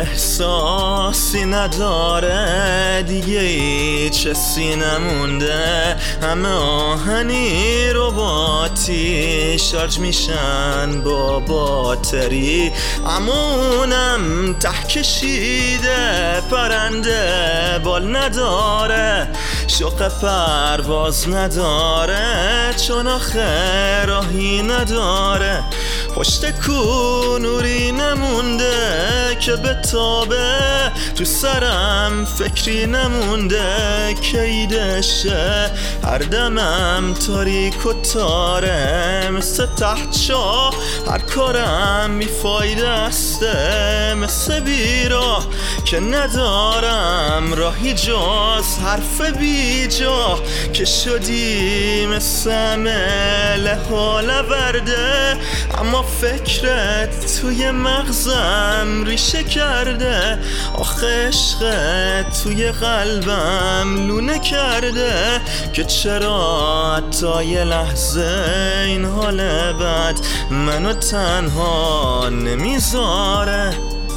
احساسی نداره دیگه، هیچ حسی نمونده، همه آهنی رباطی شارژ میشن با باتری، اما اونم ته کشیده، پرنده بال نداره، شوق پرواز نداره، چون آخه راهی نداره، پشت کو نوری نمونده که به تابه، تو سرم فکری نمونده که ایدشه، هر دمم تاریک و تاره، مثل تحتشا هر کارم بیفایده استه، مثل بیراه که ندارم راهی جاز حرف بی جا، که شدی مثل مله حال ورده، اما فکرت توی مغزم ریشه کرده، آخه عشقت توی قلبم لونه کرده، که چرا حتی یه لحظه این حال بد منو تنها نمیذاره.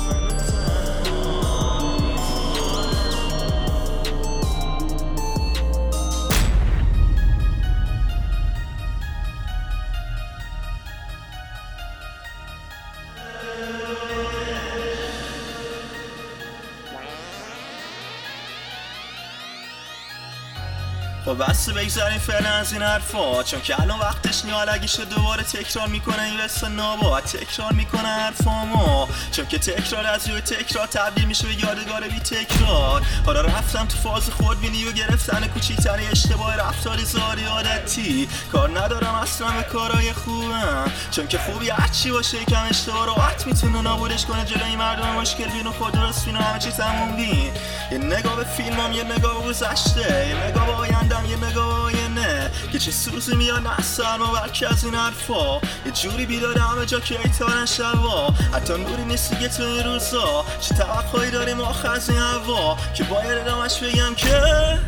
خب بس بگذاریم فعلا از این حرفا، چون که الان وقتش نیالگی شد دوباره تکرار میکنه این وست نابا، تکرار میکنه حرفامو، چون که تکرار از روی تکرار تبدیل میشه به یادگار بی تکرار. حالا رفتم تو فاز خودبینی و گرفتن کوچیک‌ترین اشتباه رفتاری زاری عادتی، کار ندارم اصلا به کارهای خوبم، چون که خوبی هرچی باشه یکم اشتباه راحت میتونه نابودش کنه، جلوی مردم مشکل بین و خود درست بین و همه چی تموم بین. یه نگاه به فیلمام، یه نگاه به گذشته، یه نگاه به آیندم، یه نگاه آینه، که چه سوزی میاد نه سرما برکی از این حرفا، یه جوری بیداره همه جا که ایتارن شبا، حتی نوری نیست دیگه تو این روزا، چه توقعی داریم آخه از این هوا، که باید ادامش بگم که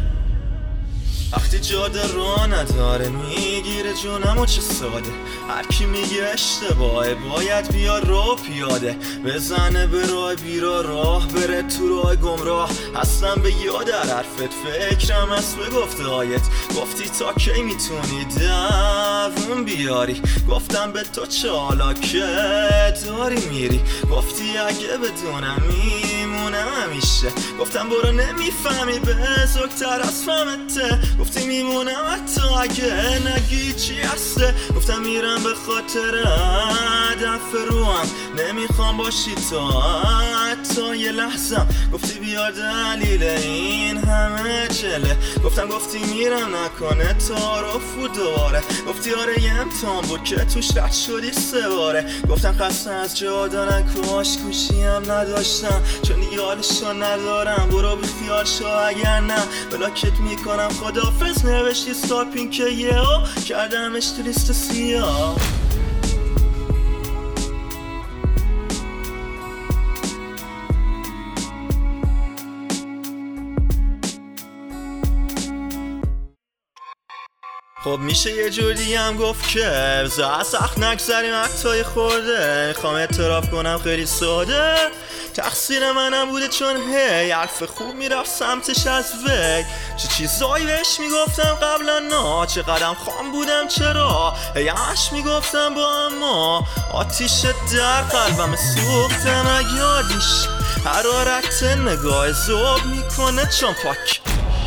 وقتی جاده را نداره میگیره جونم و چه ساده، هر کی میگه اشتباهه باید بیا رو پیاده، بزنه به راه بیرا راه بره تو راه گمراه، اصلا به یاد حرفت فکرم از به گفته هایت، گفتی تا کی میتونی دووم بیاری، گفتم به تو چه حالا که داری میری، گفتی اگه بدونم میمونم همیشه، گفتم برو نمیفهمی بزرگتر از فهمته، گفتی میمونم حتی اگه نگی چی هسته، گفتم میرم به خاطر هدف روم، نمیخوام باشی تا حتی یه لحظم، گفتی بیا دلیل این همه چله، گفتی میرم نکنه تعارف و دوباره، گفتی آره یه امتحان بود که توش رد شدی 3 باره، گفتم خسته از جا دارن کاش گوشی هم نداشتم، چون دیگه حالشو ندارم، برو بی خیال شو اگر نه بلاکت میکنم، خدافظ نوشتی استاپین که یه کردمش تو لیست سیاه. خب میشه یه جور دیگه هم گفت که زا سخت نگذریم حتی خورده، میخوام اعتراف کنم خیلی ساده، تقصیر منم بوده چون هی حرف خوب میرفت سمتش از وی، چه چیزایی بهش میگفتم قبلا نا، چه قدم خام بودم چرا هی همش میگفتم با اما، آتیش در قلبم سوخته نگادیش، حرارت نگاه زوب میکنه چون پاک،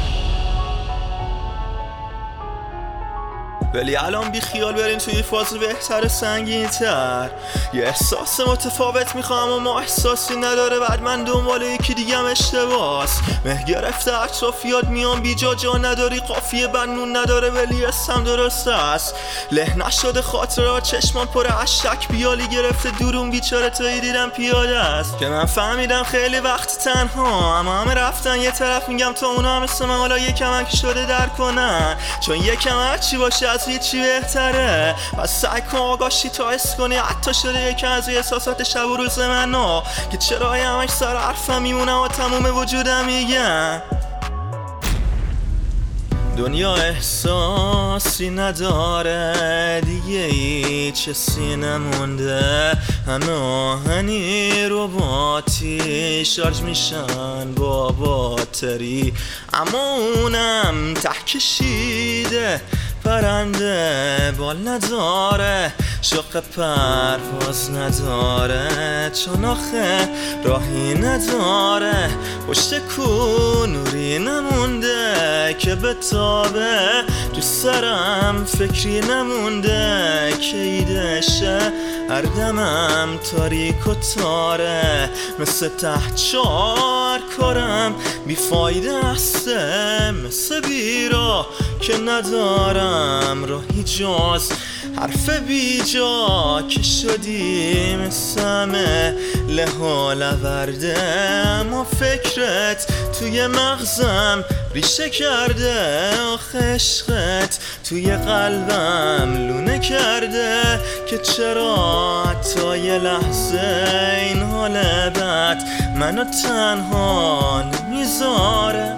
ولی الان بی خیال بریم توی فاز بهتر سنگین تر، یه احساس متفاوت میخوام و ما احساسی نداره، بعد من دنبال یکی دیگه هم اشتباس، مه گرفته اطرافیات میان بی جا نداری، قافیه بنون نداره ولی اسم درست است، له نشده خاطرات چشمان پر اشک، بیالی گرفته دورون بیچاره توی دیدم پیاده است، که من فهمیدم خیلی وقت تنها، اما همه رفتن یه طرف، میگم تا اونا هم مثل من حالا یکم که شده در کنن، چون یکم هرچی باشه از هیچی بهتره، و سعی کن آگاهی تا حس کنی حتی شده یکی از احساسات شب و روز منو، که چرا همش سر حرفم میمونم و تموم وجودم میگم دنیا احساسی نداره دیگه، هیچ حسی نمونده، همه آهنی رباطی شارژ میشن با باتری، اما اونم ته کشیده پرنده بال نداره، شوق پرواز نداره، چون آخه راهی نداره، پشت کو نوری نمونده که بتابه، تو سرم فکری نمونده که ایدشه، هر دمم تاریک و تاره، مثل ته چار کارم بیفایده هسته، مثل بیرا که ندارم راهی جاز، حرف بیجا که شدی مثمه لحال ورده، اما فکرت توی مغزم ریشه کرده، آخه عشقت توی قلبم لونه کرده، که چرا تا یه لحظه این حال بد منو تنها نمیذاره.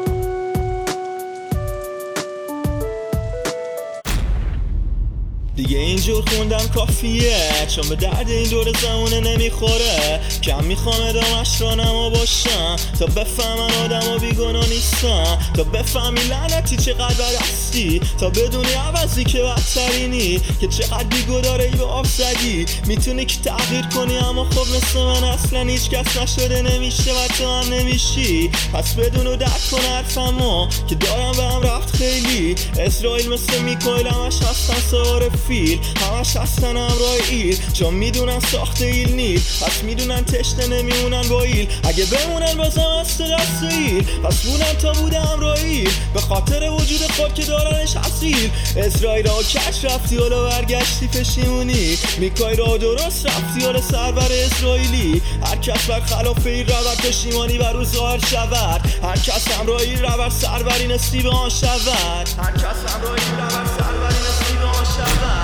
دیگه اینجور خوندم کافیه، چون به درد این دور زمونه نمیخوره، کم میخوام ادامش را نما باشم تا بفهمن آدم و بیگناه نیستم، تا بفهمی لعنتی چقدر بد هستی، تا بدونی عوضی که بدترینی، که چقدر بیگداره ای به آب زدی، میتونی که تغییر کنی اما خب مثل من اصلا هیچ کس نشده نمیشه و تو هم نمیشی، پس بدون و درک کن حرفمو که دارم به هم رفت خیلی، اسرائیل مثل میکائیل همش هستن سوار فیل، همش هستن همراه ایل، چون میدونن ساخته ایل نیل، پس میدونن تشنه نمیمونن با ایل، اگه بمونن بازم هست دست ایل، پس بودن تا بوده همراه ایل، به خاطر وجود خود که دارنش حسیل، اسرائیل را کش رفتی حالا برگشتی پشیمونی، میکائیل را درست رفتی حالا سرور اسرائیلی، هر کس بر خلاف ایل رود پشیمانی بر او ظاهر شود، هر کس همراه ایل رود سروری نصیب آن شود، هر کس همراه ایل رود سروری نصیب آن شود.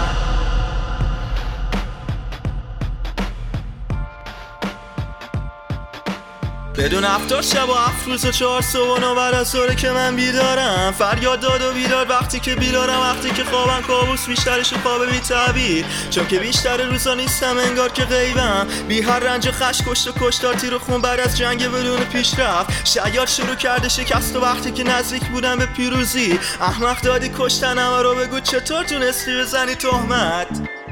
بدون 70 شب و 7 روز و 4 صبح و بعد از ظهر که من بیدارم، فریاد داد و بیدار وقتی که بیدارم، وقتی که خوابم کابوس بیشترش خواب بی تعبیر، چون که بیشتر روزا نیستم انگار که غیبم، بی هر رنج و خش کشت و کشتار تیر و خون بعد از جنگ بدون پیشرفت، شیاد شروع کرده شکست و وقتی که نزدیک بودم به پیروزی، احمق دادی کشتن همه رو، بگو چطور تونستی بزنی تهمت،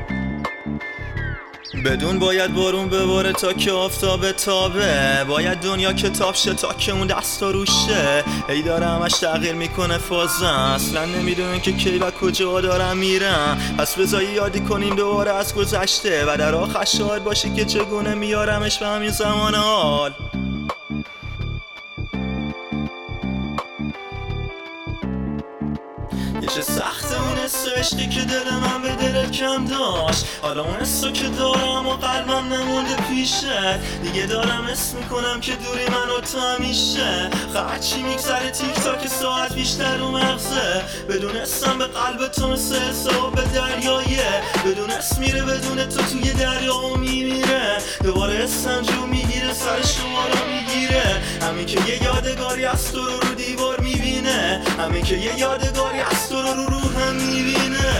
بدون باید بارون بباره تا که آفتاب تابه، باید دنیا کتاب شه تا که اون دستا روشه، ای داره همش تغییر میکنه فازه، اصلا نمیدونن که کی و کجا دارم میرم، پس بذاری یادی کنیم دوباره از گذشته و در آخر شاهد باشی که چگونه میارمش به همین زمان حال. یه چه سخته اون حس عشقی که دل من به دلت کم داشت، حالا اون حسو که دارم و قلبم نمونده پیشت، دیگه دارم حس میکنم که دوری من و تو همیشه، هرچی میگذره تیک تاک ساعت بیشتر رو مغزه، بدون حسم به قلب تو مثل حساب به دریایه، بدون حس میره بدون تو توی دریا و میمیره، دوباره حسم جو میگیره سر شما رو میگیره، همین که یه یادگاری از تو رو دیوار میبینه، همین که یه یادگاری از تو رو هم میبینه،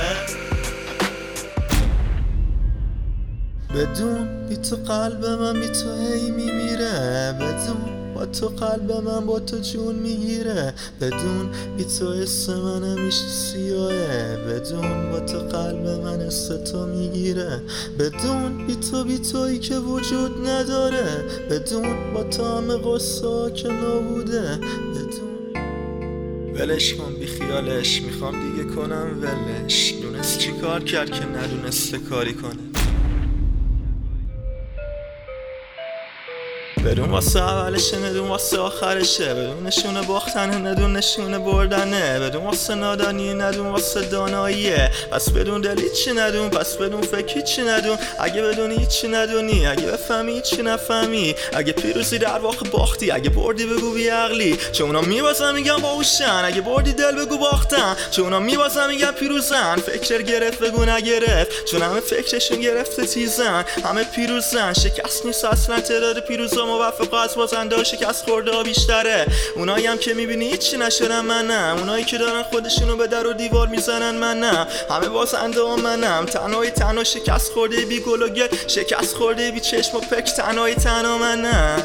بدون بی تو قلب من بی تو هی میمیره، بدون با تو قلب من با تو جون میگیره، بدون بی تو حس من همیشه سیاهه، بدون با تو قلب من حس تو میگیره، بدون بی تویی که وجود نداره، بدون با تو همه قصه که نبوده، بدون ولش کن بی خیالش، میخوام دیگه کنم ولش، دونست چی کار کرد که ندونسته کاری کنه، بدون واسه اولشه ندون واسه آخرشه، بدون نشونه باختنه ندون نشونه بردنه، بدون واسه نادانی ندون واسه داناییه، پس بدون دل هیچی ندون، پس بدون فکر هیچی ندون، اگه بدونی هیچی ندونی، اگه بفهمی هیچی نفهمی، اگه پیروزی در واقع باختی، اگه بردی بگو بی عقلی، چون اونا میبازن میگن باهوشن، اگه بردی دل بگو باختن، چون اونا میبازن میگن پیروزن، فکر گرفت بگو نگرفت، چون همه فکرشون گرفته تیزن، همه پیروزن، شکست نیست اصلا تعداد پیروزا موفق از بازنده ها شکست خورده ها بیشتره. اونایی هم که میبینی هیچی نشدن من نه، اونایی که دارن خودشونو به در و دیوار میزنن من نه. همه بازنده ها منم، تنها شکست خورده بی گل و گل، شکست خورده بی چشم و پک، تنها من نه.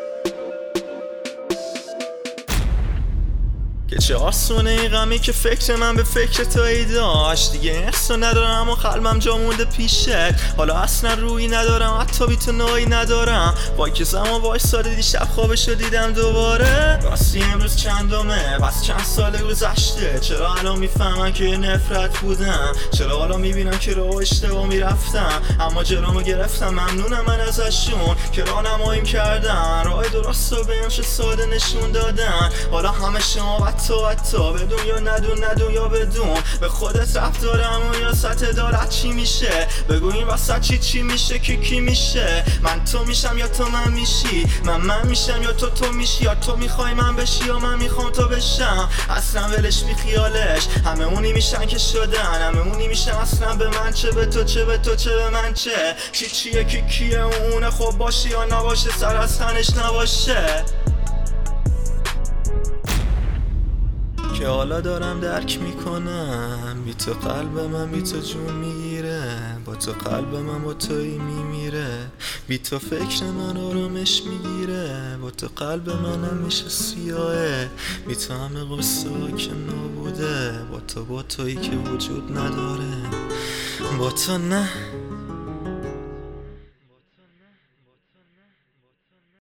که چه آسونه این غمی که فکر من به فکر تویی داشت. دیگه احسا ندارم و قلبم جا مونده پیشت. حالا اصلا روی ندارم، حتی بی تو نایی ندارم. وای که زمان وایساده دیشب خوابشو دیدم دوباره. راستی امروز چندمه پس چند سال گذشته؟ چرا الان میفهمم که یه نفرت بودم؟ چرا حالا میبینم که راه اشتباه میرفتم اما جلومو گرفتم؟ ممنونم من ازشون که راهنماییم کردن، راه درست رو بهم چه ساده نشون دادن. حالا همه شما تو بدون یا ندون یا بدون به خودت رفت دارم و یا سطح دارت چی میشه؟ بگو این وسط چی میشه که کی میشه؟ من تو میشم یا تو من میشی؟ من میشم یا تو میشی؟ یا تو میخوای من بشی یا من میخوام تو بشم؟ اصلا ولش بی خیالش، همه اونی میشن که شدن، همه اونی میشن اصلا به من چه به تو چه به تو چه به من چه؟ چیه کی کیه اونه؟ خب باشه یا نباشه، سر از تنش نباشه. که حالا دارم درک میکنم، بی تو قلب من بی تو جون میگیره، با تو قلب من با تویی میمیره. بی تو فکر من آرامش میگیره، با تو قلب من همیشه سیاهه. بی تو همه قصه ها که نابوده، با تویی که وجود نداره. با تو نه